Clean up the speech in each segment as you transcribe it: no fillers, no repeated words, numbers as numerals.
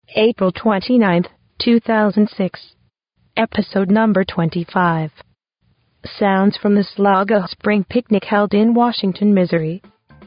April 29th, 2006. Episode number 25. Sounds from the Slaga Spring Picnic held in Washington, Missouri.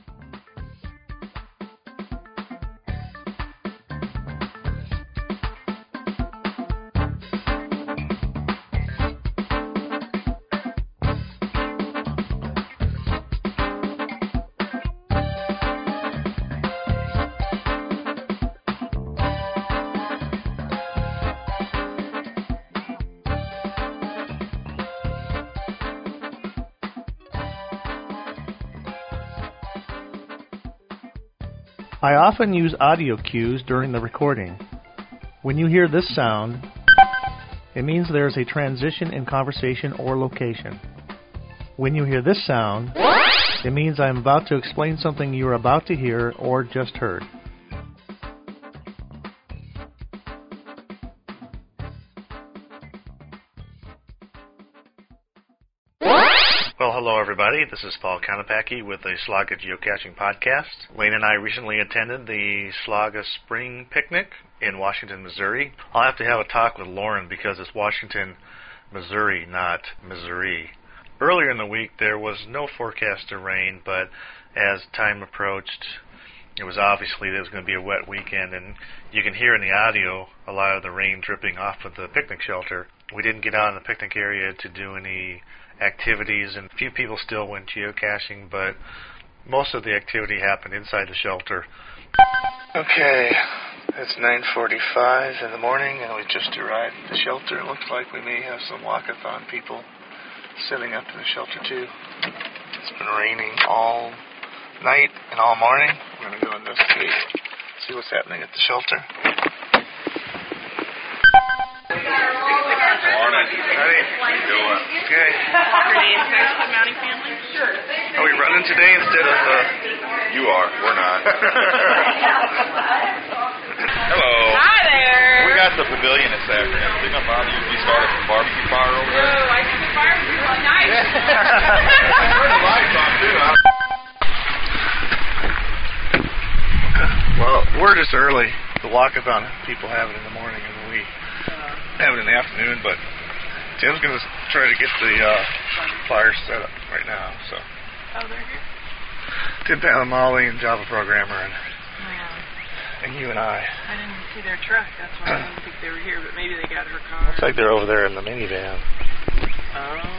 I often use audio cues during the recording. When you hear this sound, it means there is a transition in conversation or location. When you hear this sound, it means I am about to explain something you are about to hear or just heard. Well, hello everybody. This is Paul Kanapaki with the Slaga Geocaching Podcast. Wayne and I recently attended the Slaga Spring Picnic in Washington, Missouri. I'll have to have a talk with Lauren because it's Washington, Missouri, not Missouri. Earlier in the week there was no forecast of rain, but as time approached, it was obviously there was going to be a wet weekend, and you can hear in the audio a lot of the rain dripping off of the picnic shelter. We didn't get out in the picnic area to do any activities, and a few people still went geocaching, but most of the activity happened inside the shelter. Okay, it's 9:45 in the morning, and we just arrived at the shelter. It looks like we may have some walkathon people setting up in the shelter too. It's been raining all night and all morning. We're going to go investigate, see what's happening at the shelter. Morning. Hey. How you doing? Okay. Mounting family? Sure. Are we running today instead of... You are. We're not. Hello. Hi there. We got the pavilion this afternoon. Think I'm about to usually start a barbecue fire over there. Oh, I think the barbecue was nice. I turned the lights on, too. Well, we're just early. The walkathon people have it in the morning, and we have it in the afternoon, but Tim's going to try to get the fire set up right now. So, Oh, they're here? Tim Palamali and Java Programmer and you and I. I didn't see their truck. That's why I didn't think they were here, but maybe they got her car. Looks like they're over there in the minivan. Oh.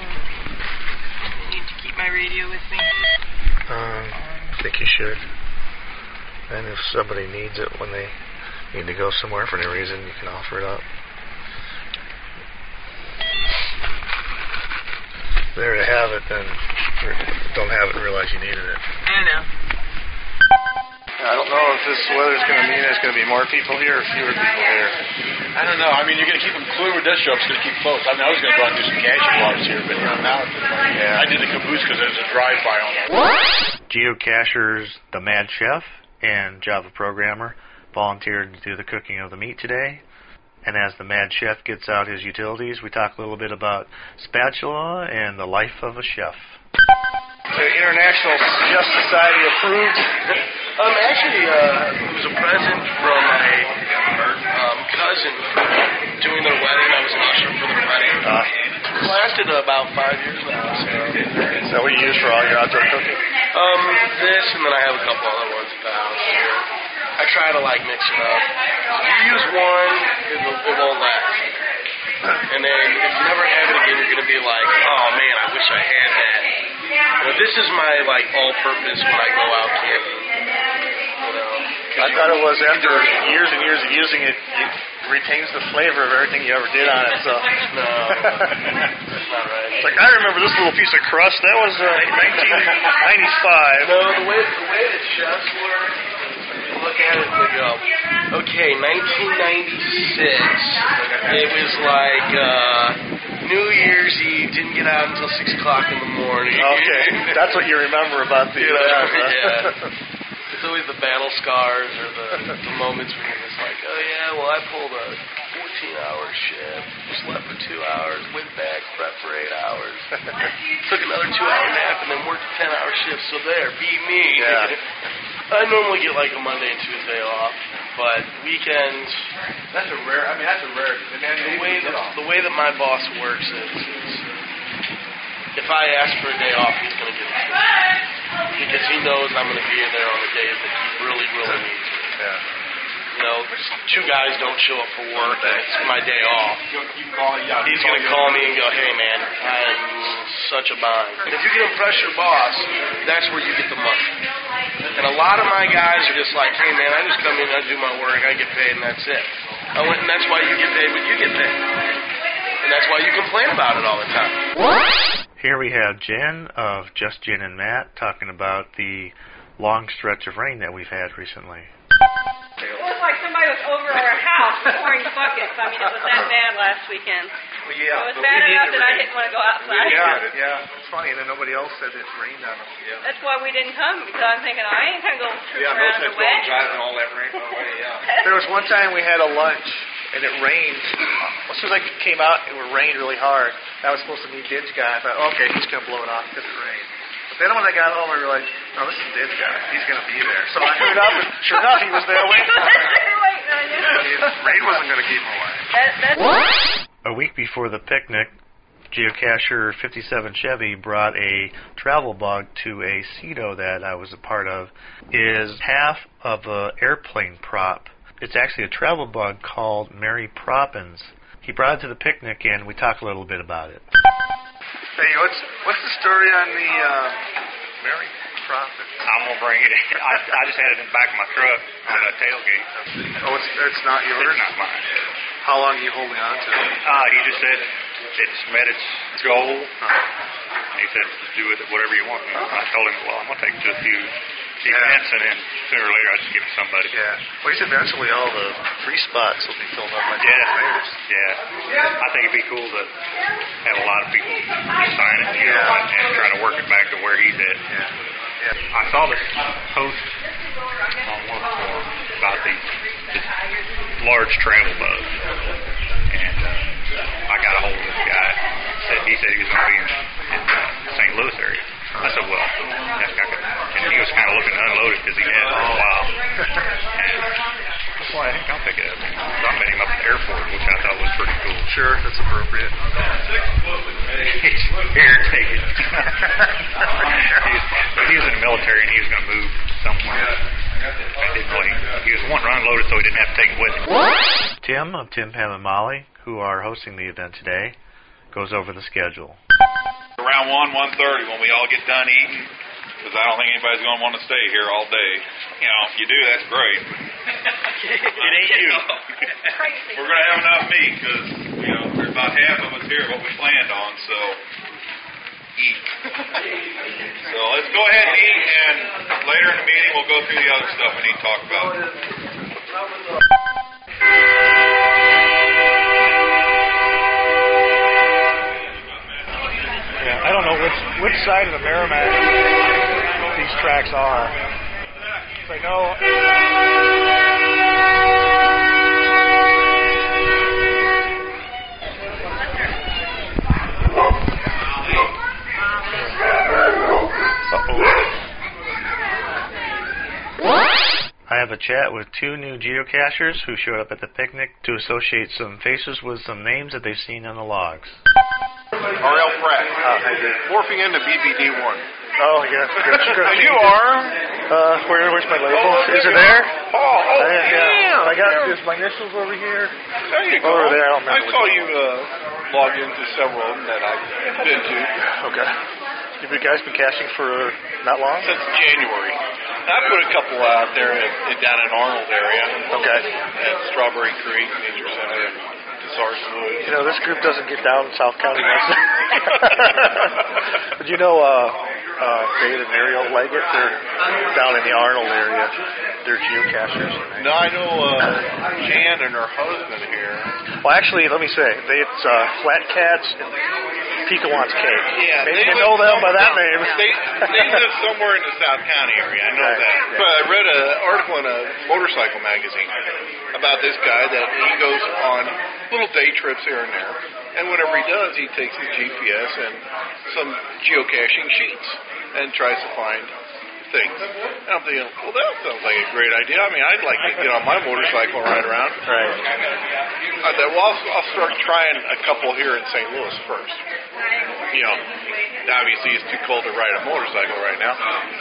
I need to keep my radio with me. I think you should. And if somebody needs it when they need to go somewhere for any reason, you can offer it up. There to have it, then don't have it and realize you needed it. I know. I don't know if this weather's going to mean there's going to be more people here or fewer people here. I don't know. I mean, you're going to keep them clear with this show. It's going to keep close. I mean, I was going to go out and do some caching walks here, but now it's like, I did the caboose because there's a drive-by on there. Geocachers, the Mad Chef, and Java Programmer volunteered to do the cooking of the meat today. And as the Mad Chef gets out his utilities, we talk a little bit about spatula and the life of a chef. The International Chef Society approved. Actually, it was a present from my cousin doing their wedding. I was an usher for their wedding. It lasted about 5 years now. So. Is that what you use for all your outdoor cooking? This, and then I have a couple other ones at the house. I try to mix it up. If you use one, it won't last. And then if you never have it again, you're going to be like, oh man, I wish I had that. This is my all-purpose when I go out camping. I thought it was after years and years of using it, it retains the flavor of everything you ever did on it. So no, that's not right. It's like, I remember this little piece of crust. That was 1995. No, the way that chefs work, you look at it and they go, okay, 1996. It was like New Year's Eve. Didn't get out until 6 o'clock in the morning. Okay, that's what you remember about the yeah. It's always the battle scars or the moments when you're just like, oh yeah, well I pulled a 14-hour shift, slept for 2 hours, went back, slept for 8 hours, took another 2-hour nap, and then worked a 10-hour shift. So there, beat me. Yeah. I normally get like a Monday and Tuesday off. But weekends, That's a rare. I mean, that's a rare. the way that my boss works is if I ask for a day off, he's going to give it to me because he knows I'm going to be there on the days that he really, really needs me. Yeah. You know, two guys don't show up for work, and it's my day off. He's going to call me and go, hey, man, I'm such a bind. If you can impress your boss, that's where you get the money. And a lot of my guys are just like, hey, man, I just come in, I do my work, I get paid, and that's it. And that's why you get paid what you get paid. And that's why you complain about it all the time. Here we have Jen of Just Jen and Matt talking about the long stretch of rain that we've had recently. It was like somebody was over our house pouring buckets. I mean, it was that bad last weekend. Well, yeah. It was bad enough that I didn't want to go outside. Yeah. It's funny, and then nobody else said it rained on them. Yeah. That's why we didn't come, because I'm thinking, I ain't going to go troop around in the wet. driving all that rain away, There was one time we had a lunch, and it rained. As soon as I came out, it rained really hard. I was supposed to meet Didge guy. I thought, okay, he's going to blow it off because it rained. But then when I got home, I realized, no, this is Didge guy. He's going to be there. So I hurried up, and sure enough, he was there waiting for me. Rain wasn't going to keep him away. A week before the picnic, geocacher 57 Chevy brought a travel bug to a CEDO that I was a part of. Is half of an airplane prop. It's actually a travel bug called Mary Proppins. He brought it to the picnic, and we talked a little bit about it. Hey, what's the story on the Mary Proppins? I'm going to bring it in. I just had it in the back of my truck on the tailgate. Oh, it's not yours? It's not mine. How long are you holding on to it? He just said it's met its goal. He said, do with it whatever you want. I told him, well, I'm going to take it to a few events, and then sooner or later I'll just give it to somebody. Yeah. Well, he said eventually all the free spots will be filled up by players. Yeah. I think it'd be cool to have a lot of people sign it, and try to work it back to where he's at. Yeah. I saw this post on one forum about this large travel bug, and I got a hold of this guy. He said he was going to be in the St. Louis area. I said, well, and he was kind of looking to unload it because he had it for a while. And that's why I think I'll pick it up. So I met him up at the airport, which I thought was pretty cool. Sure, that's appropriate. Here, take it. He was in the military, and he was going to move somewhere. He was wanting to unload it so he didn't have to take it with him. Tim of Tim, Pam, and Molly, who are hosting the event today, goes over the schedule. Around 1:30 when we all get done eating, because I don't think anybody's going to want to stay here all day. You know, if you do, that's great. It ain't you. We're going to have enough meat because, there's about half of us here what we planned on, so eat. So let's go ahead and eat, and later in the meeting we'll go through the other stuff we need to talk about. I don't know which side of the Merrimack these tracks are. I know. I have a chat with two new geocachers who showed up at the picnic to associate some faces with some names that they've seen on the logs. R.L. Pratt, morphing into BBD1. Oh, yes. Are you armed? Where's my label? Is it there? Yeah. I got my initials over here. There you go. Over there, I don't remember. I saw you log into several of them that I've been to. Okay. Have you guys been caching for not long? Since January. I put a couple out there down in Arnold area. Okay. At Strawberry Creek, Nature Center, and Sarson Woods. This group doesn't get down in South County much. But David and Ariel Leggett, they're down in the Arnold area. They're geocachers. No, I know Jan and her husband here. Well, actually, let me say, it's Flat Cats and Pecawant's Cake. Yeah, maybe you know them by that name. They live somewhere in the South County area. I know that. Yeah. But I read an article in a motorcycle magazine about this guy that he goes on little day trips here and there. And whenever he does, he takes his GPS and some geocaching sheets and tries to find things. And I'm thinking, well, that sounds like a great idea. I mean, I'd like to get on my motorcycle and ride around. Right. I thought, well, I'll start trying a couple here in St. Louis first. You know, obviously it's too cold to ride a motorcycle right now.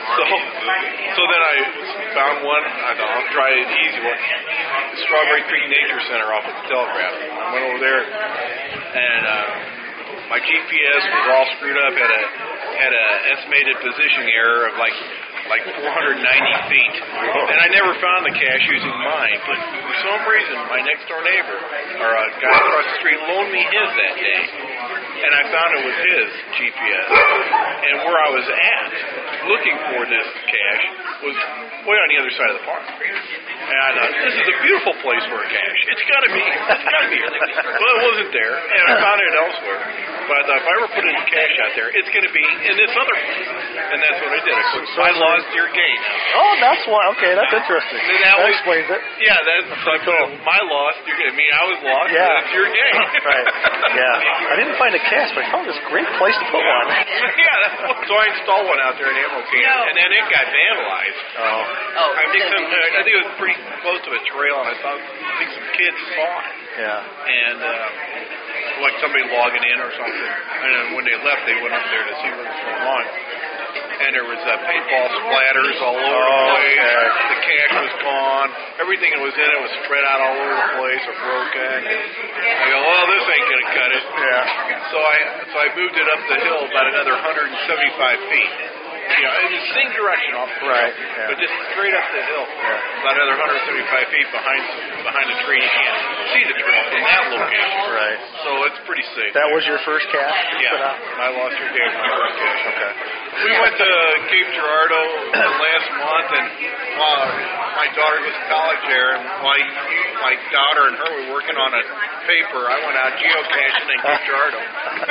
So then I found one. I thought, I'll try the easy one. The Strawberry Creek Nature Center off at the Telegraph. I went over there, and my GPS was all screwed up. Had a estimated position error of like 490 feet. And I never found the cache using mine, but for some reason, my next door neighbor, or a guy across the street, loaned me his that day. And I found it was his GPS. And where I was at, looking for this cache, was way on the other side of the park. And I thought, this is a beautiful place for a cache. It's got to be here. Well, it wasn't there, and I found it elsewhere. But I thought, if I ever put a cache out there, it's going to be in this other place. And that's what I did. I lost your gate. Oh, that's why. Okay, that's interesting. That explains it. Yeah, that's like cool. My lost your gate. I mean, I was lost. Yeah. That's your gate. Right. Yeah. I didn't find a cache, but I found this great place to put one. Yeah. So I installed one out there in Emerald Canyon, and then it got vandalized. Oh. I think it was pretty close to a trail, and I think some kids saw it. Yeah. And like somebody logging in or something. And then when they left, they went up there to see what was going on. And there was paintball splatters all over the place. Okay. The cache was gone. Everything that was in it was spread out all over the place or broken. I go, well, this ain't going to cut it. Yeah. So I moved it up the hill about another 175 feet. You know, in the same direction off the right, hill, but just straight up the hill. Yeah. About another 175 feet behind the tree. You can't see the trail from that location. Right. So it's pretty safe. That was your first cache? Yeah. I lost your cache, my first cache. Okay. We went to Cape Girardeau last month, and my daughter goes to college there, and my daughter and her were working on a paper. I went out geocaching in Cape Girardeau.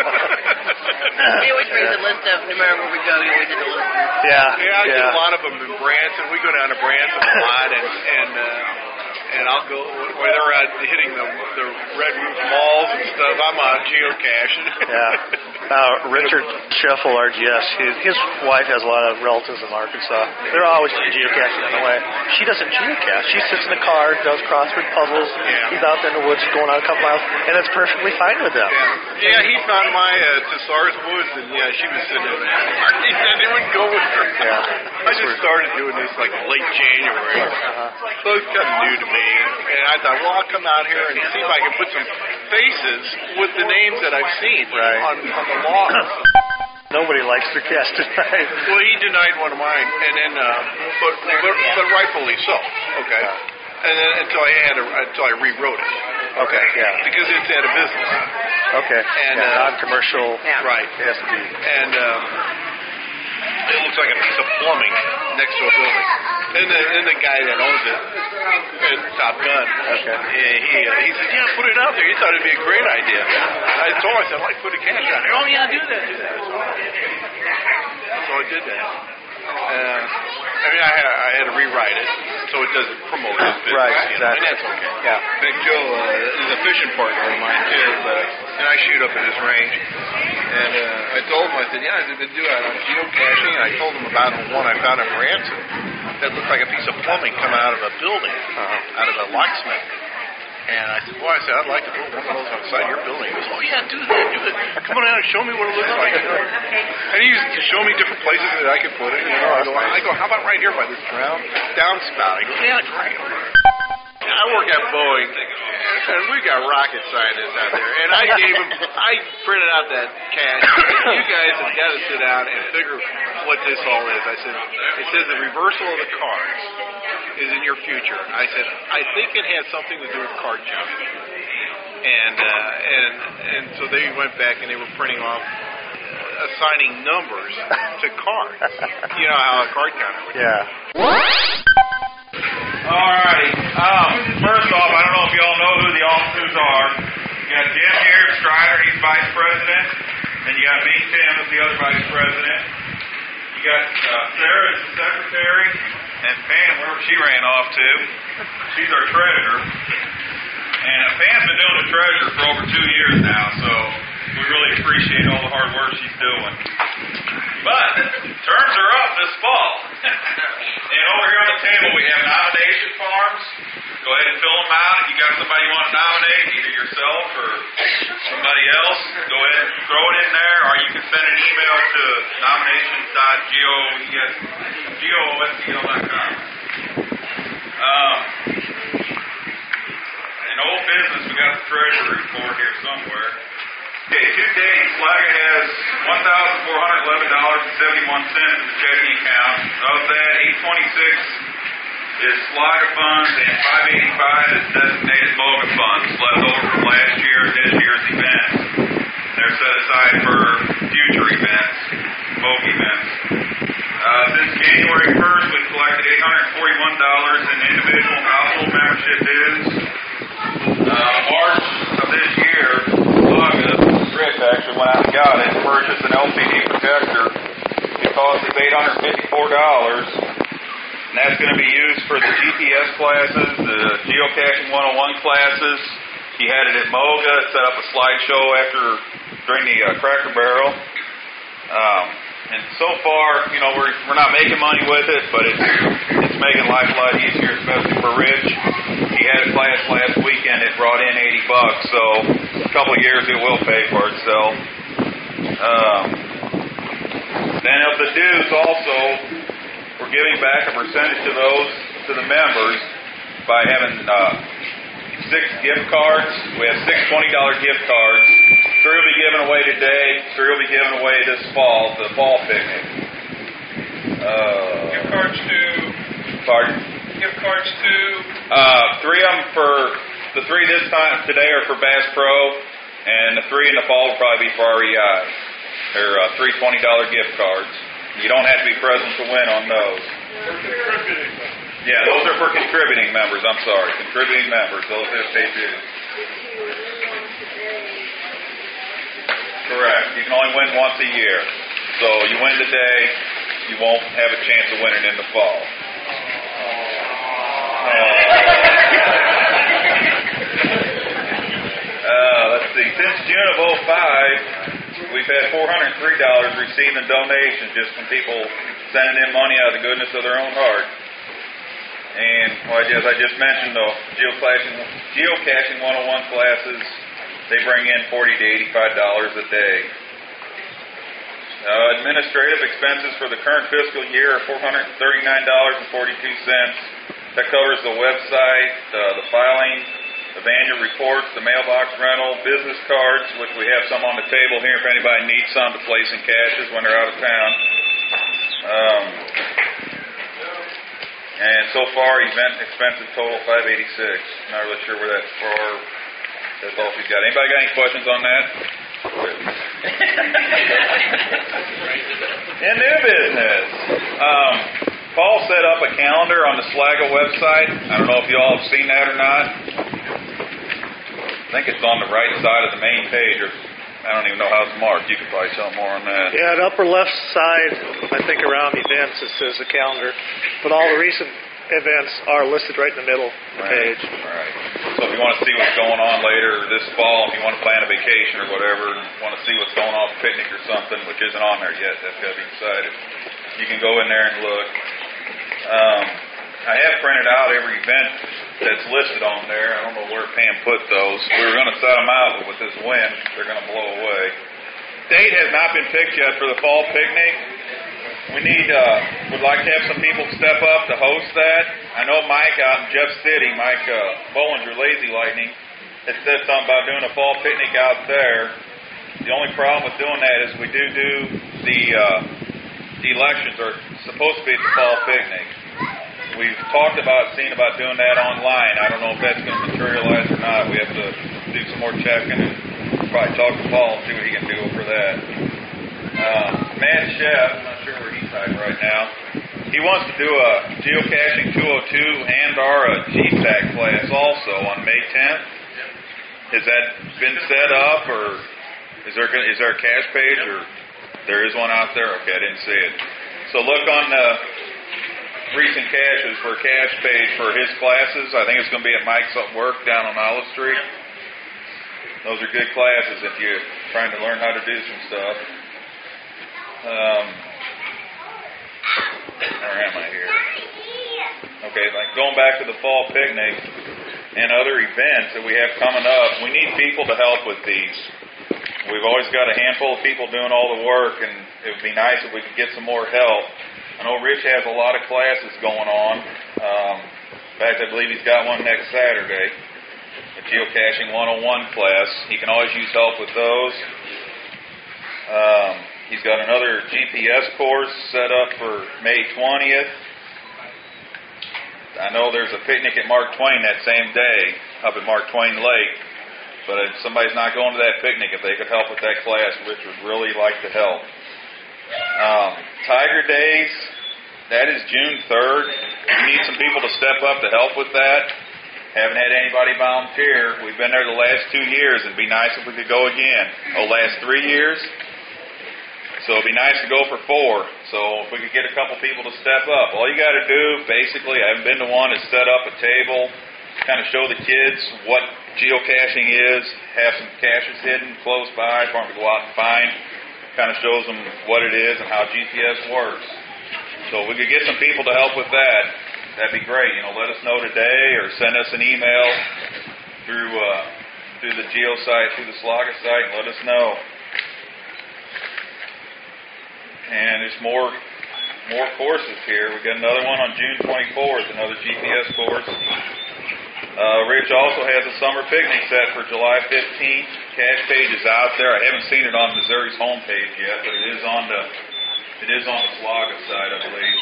We always bring the list of, no matter where we go, we always do the list. Yeah. I do a lot of them in Branson. We go down to Branson a lot, and I'll go where they're out hitting the red roof malls and stuff. I'm out geocaching. Yeah. Richard Scheffel, RGS, his wife has a lot of relatives in Arkansas. They're always geocaching on the way. She doesn't geocache. She sits in the car, does crossword puzzles. Yeah. He's out there in the woods going on a couple miles, and it's perfectly fine with them. Yeah, he found my Tessars Woods, and she was sitting in there. They wouldn't go with her. Yeah. I just started doing this like late January. So it's kind of new to me. And I thought, well, I'll come out here and see if I can put some faces with the names that I've seen on the logs. Nobody likes their cache tonight. Well, he denied one of mine, and then, but rightfully so. Okay. And then until I rewrote it. Okay. Yeah. Because it's out of business. Okay. And non-commercial. Right. Yes, indeed. And it looks like a piece of plumbing next to a building. And the guy that owns it, Top Gun, he said, yeah, put it out there. He thought it'd be a great idea. I told him, I said, I'd like to put a cache out there. Oh, yeah, do that. So I did that. I had to rewrite it so it doesn't promote his business. Right, exactly. And that's okay. Yeah. Big Joe is a fishing partner of mine, too, and I shoot up at his range. And I told him, I said, yeah, I've been doing geocaching, and I told him about the one I found in Branson that looked like a piece of plumbing coming out of a building, out of a locksmith. And I said, I'd like to put one of those outside your building. He goes, oh, yeah, do that. Come on out and show me what it looks like. And he used to show me different places that I could put it. I go, how about right here by this downspout? He goes, yeah, great. I work at Boeing, and we got rocket scientists out there. And I printed out that cache. You guys have got to sit down and figure what this all is. I said, it says the reversal of the cards is in your future. I said, I think it has something to do with card counting. And so they went back and they were printing off assigning numbers to cards. You know how a card counter would do. Alrighty. First off, I don't know if y'all know who the officers are. You got Jim here, Strider, he's vice president. And you got me, Tim, as the other vice president. You got Sarah as the secretary. And Pam, wherever she ran off to, she's our treasurer. And Pam's been doing the treasurer for over 2 years now, so we really appreciate all the hard work she's doing. But terms are up this fall. And over here on the table we have nomination forms. Go ahead and fill them out. If you got somebody you want to nominate, either yourself or somebody else, go ahead and throw it in there, or you can send an email to nominations.goscl.com. In old business, we got the treasury report here somewhere. Okay, to date, Slaga has $1,411.71 in the checking account. Of that, $826 is Slaga funds and $585 is designated MOGA funds left over from last year and this year's events. They're set aside for future events, MOGA events. Since January 1st, we've collected $841 in individual and household membership dues. March of this year, Slaga, Rick actually went out and got it, purchased an LCD projector. It cost us $854. And that's going to be used for the GPS classes, the Geocaching 101 classes. He had it at MOGA, set up a slideshow during the Cracker Barrel. And so far, we're not making money with it, but it's making life a lot easier, especially for Rich. He had a class last weekend. It brought in $80, so a couple of years it will pay for itself. Then of the dues also, we're giving back a percentage of those to the members by having 6 gift cards. We have 6 $20 gift cards. 3 will be given away today. 3 will be given away this fall, the fall picnic. Gift cards to... Pardon? Gift cards to... 3 of them for... The 3 this time today are for Bass Pro, and the 3 in the fall will probably be for REI. They're 3 $20 gift cards. You don't have to be present to win on those. Yeah, those are for contributing members. I'm sorry. Contributing members. Those have paid dues. Correct. You can only win once a year. So you win today, you won't have a chance of winning in the fall. Let's see. Since June of 2005, we've had $403 received in donations just from people sending in money out of the goodness of their own heart. And as I just mentioned, though, geocaching 101 classes, they bring in $40 to $85 a day. Administrative expenses for the current fiscal year are $439.42. That covers the website, the filing of annual reports, the mailbox rental, business cards, which we have some on the table here if anybody needs some to place in caches when they're out of town. And so far, event expenses total $586. Not really sure where that's for. That's all we've got. Anybody got any questions on that? In new business, Paul set up a calendar on the Slaga website. I don't know if you all have seen that or not. I think it's on the right side of the main page, or I don't even know how it's marked. You could probably tell more on that. Yeah, the upper left side, I think around events, it says a calendar. But all the recent events are listed right in the middle of the page. Right. So if you want to see what's going on later this fall, if you want to plan a vacation or whatever, want to see what's going on, a picnic or something, which isn't on there yet, that's got to be decided, you can go in there and look. I have printed out every event that's listed on there. I don't know where Pam put those. We were going to set them out, but with this wind, they're going to blow away. Date has not been picked yet for the fall picnic. We would like to have some people step up to host that. I know Mike out in Jeff City, Mike Bollinger, Lazy Lightning, had said something about doing a fall picnic out there. The only problem with doing that is we do the elections are supposed to be at the fall picnic. We've talked about seeing about doing that online. I don't know if that's going to materialize or not. We have to do some more checking and probably talk to Paul and see what he can do for that. Matt Chef, I'm not sure where he's at right now. He wants to do a Geocaching 202 and or a GTAC class also on May 10th. Has that been set up, or is there a cache page, or there is one out there? Okay, I didn't see it. So look on the recent caches for a cache page for his classes. I think it's going to be at Mike's Work down on Olive Street. Those are good classes if you're trying to learn how to do some stuff. Or am I here? Okay, like going back to the fall picnic and other events that we have coming up, we need people to help with these. We've always got a handful of people doing all the work, and it would be nice if we could get some more help. I know Rich has a lot of classes going on. In fact, I believe he's got one next Saturday, a Geocaching 101 class. He can always use help with those. He's got another GPS course set up for May 20th. I know there's a picnic at Mark Twain that same day up at Mark Twain Lake. But if somebody's not going to that picnic, if they could help with that class, Rich would really like to help. Tiger Days, that is June 3rd. We need some people to step up to help with that. Haven't had anybody volunteer. We've been there the last 2 years. It'd be nice if we could go again. Last 3 years. So it'd be nice to go for 4. So if we could get a couple people to step up. All you got to do, basically, I haven't been to one, is set up a table, kind of show the kids what geocaching is, have some caches hidden close by for them to go out and find. Kind of shows them what it is and how GPS works. So if we could get some people to help with that, that'd be great. Let us know today or send us an email through the Geo site, through the Slaga site, and let us know. And there's more courses here. We got another one on June 24th, another GPS course. Rich also has a summer picnic set for July 15th. Cache page is out there. I haven't seen it on Missouri's homepage yet, but it is on the Slaga site, I believe.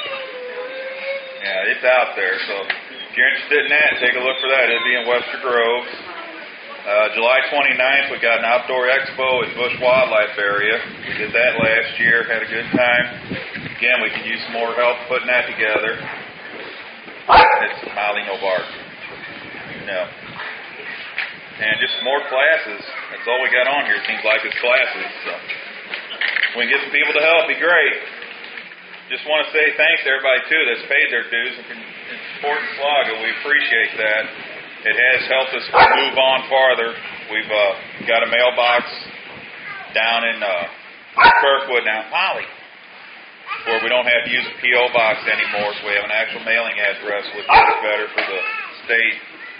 Yeah, it's out there. So if you're interested in that, take a look for that. It'll be in Webster Groves. July 29th, we got an outdoor expo at Bush Wildlife Area. We did that last year, had a good time. Again, we can use some more help putting that together. It's Molly No Bark. No. And just more classes. That's all we got on here. It seems like it's classes. So we can get some people to help. It'd be great. Just want to say thanks to everybody, too, that's paid their dues and supporting Slaga. We appreciate that. It has helped us move on farther. We've got a mailbox down in Kirkwood now, Molly, where we don't have to use a P.O. box anymore, so we have an actual mailing address, which is better for the state.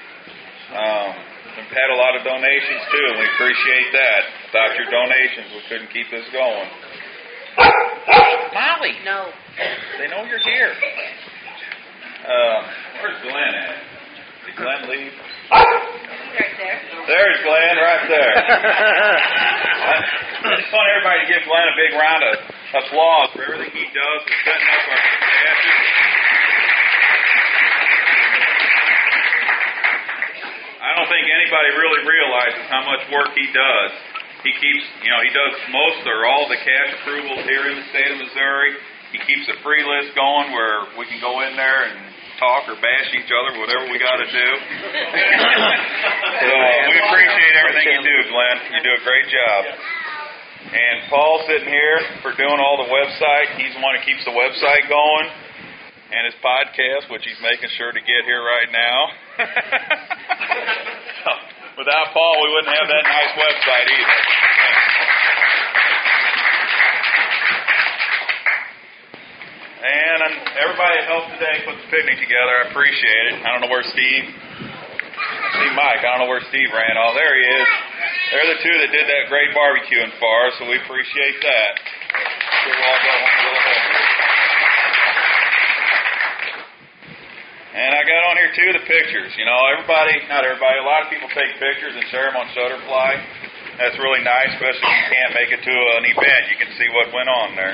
We've had a lot of donations, too, and we appreciate that. Without your donations, we couldn't keep this going. Molly! No. They know you're here. Where's Glenn at? Did Glenn leave? Right there. There's Glenn, right there. I just want everybody to give Glenn a big round of applause for everything he does for setting up our caches. I don't think anybody really realizes how much work he does. He keeps, he does most or all the cache approvals here in the state of Missouri. He keeps a free list going where we can go in there and talk or bash each other, whatever we got to do. So we appreciate everything you do, Glenn. You do a great job. And Paul's sitting here for doing all the website. He's the one who keeps the website going and his podcast, which he's making sure to get here right now. So, without Paul, we wouldn't have that nice website either. And everybody that helped today put the picnic together, I appreciate it. I don't know where Steve, I see Mike, I don't know where Steve ran. Oh, there he is. They're the two that did that great barbecuing for us, so we appreciate that. Sure we'll all go home a little hungry. And I got on here too the pictures. Not everybody, a lot of people take pictures and share them on Shutterfly. That's really nice, especially if you can't make it to an event. You can see what went on there.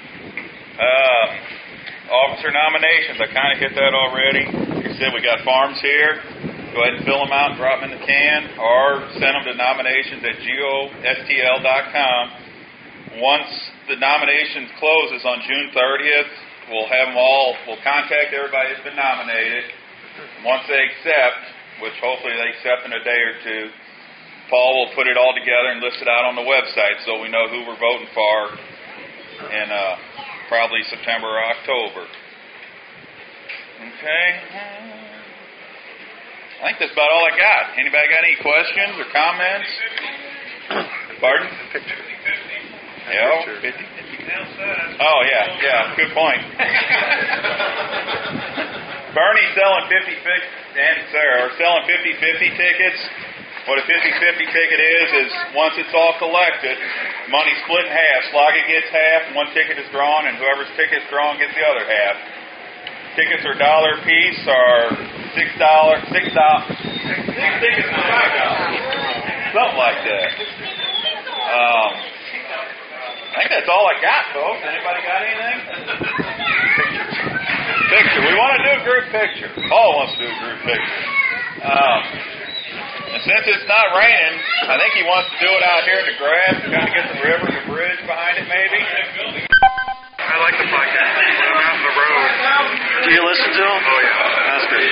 Officer nominations, I kind of hit that already. Like I said, we got forms here. Go ahead and fill them out and drop them in the can, or send them to nominations@geostl.com. Once the nominations closes on June 30th, we'll contact everybody that's been nominated. Once they accept, which hopefully they accept in a day or two, Paul will put it all together and list it out on the website so we know who we're voting for in probably September or October. Okay. I think that's about all I got. Anybody got any questions or comments? Pardon? Picture. Yeah, 50. Oh, yeah, good point. Bernie's selling 50-50, and Sarah are selling 50-50 tickets. What a 50-50 ticket is once it's all collected, money split in half. Slaga gets half, and one ticket is drawn, and whoever's ticket's drawn gets the other half. Tickets are $1 a piece, or $6. 6 tickets for $5. Something like that. I think that's all I got, folks. Anybody got anything? Picture. We want to do a group picture. Paul wants to do a group picture. And since it's not raining, I think he wants to do it out here in the grass, kind of get the river and the bridge behind it, maybe. I like the podcast when I'm out on the road. Do you listen to them? Oh, yeah. That's good.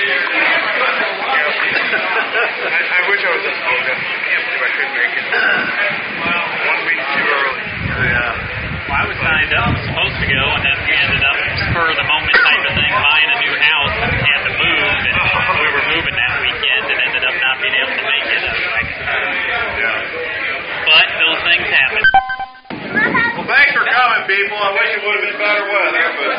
I wish I was at Moga. I can't believe I couldn't make it. 1 week too early. Yeah. Well, I was signed up, supposed to go, and then we ended up, spur of the moment type of thing, buying a new house and had to move, and we were moving that weekend and ended up not being able to make it. But those things happen. Well, thanks for coming, people. I wish it would have been better weather, but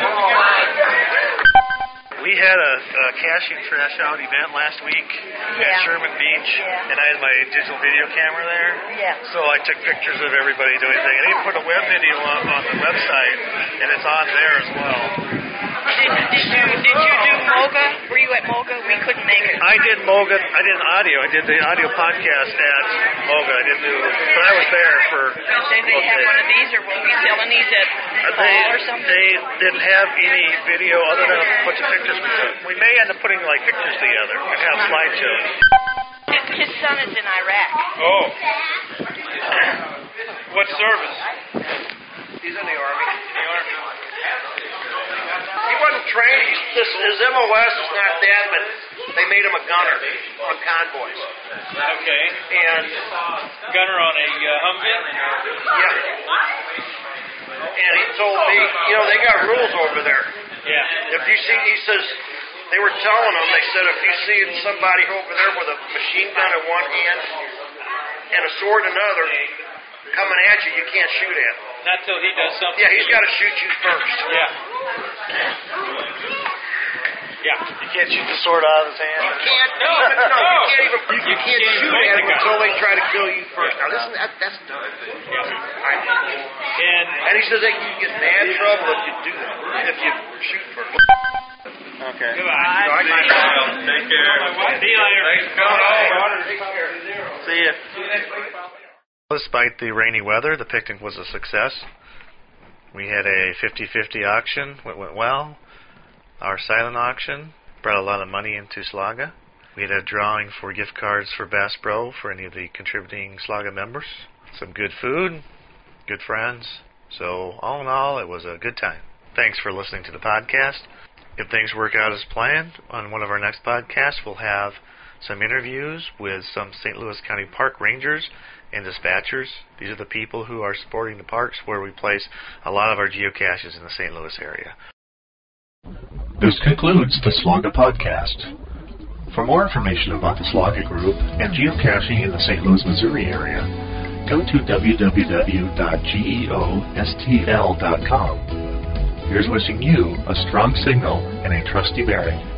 We had a cashing trash out event last week at Sherman Beach, and I had my digital video camera there. Yeah. So I took pictures of everybody doing things. I even put a web video up on the website, and it's on there as well. Did you do Moga? Were you at Moga? We couldn't make it. I did Moga. I did audio. I did the audio podcast at Moga. I didn't do, but I was there for. Did they have one of these, or will we be selling these at Paul or something? They didn't have any video other than a bunch of pictures we took. We may end up putting like pictures together and have slideshows. His son is in Iraq. oh. What service? He's in the Army. He wasn't trained. His MOS is not that, but they made him a gunner on convoys. Okay. And Gunner on a Humvee? yeah. And he told me, they got rules over there. Yeah. If you see, he says, they were telling him, they said, if you see somebody over there with a machine gun in one hand and a sword in another coming at you, you can't shoot at him. Not till he does something. Yeah, he's got to shoot you first. Yeah. Yeah. You can't shoot the sword out of his hand. You can't. No, you can't shoot at him until they try to kill you first. Now listen, that's dumb. Yeah. And he says that you can get in bad trouble if you do that. If you shoot first. Okay. Goodbye. Take care. See you later. Thanks for coming. See ya. Despite the rainy weather, the picnic was a success. We had a 50-50 auction. It went well. Our silent auction brought a lot of money into Slaga. We had a drawing for gift cards for Bass Pro for any of the contributing Slaga members. Some good food, good friends. So all in all, it was a good time. Thanks for listening to the podcast. If things work out as planned, on one of our next podcasts, we'll have some interviews with some St. Louis County Park Rangers and dispatchers. These are the people who are supporting the parks where we place a lot of our geocaches in the St. Louis area. This concludes the Slaga podcast. For more information about the Slaga Group and geocaching in the St. Louis, Missouri area, go to www.geostl.com. Here's wishing you a strong signal and a trusty bearing.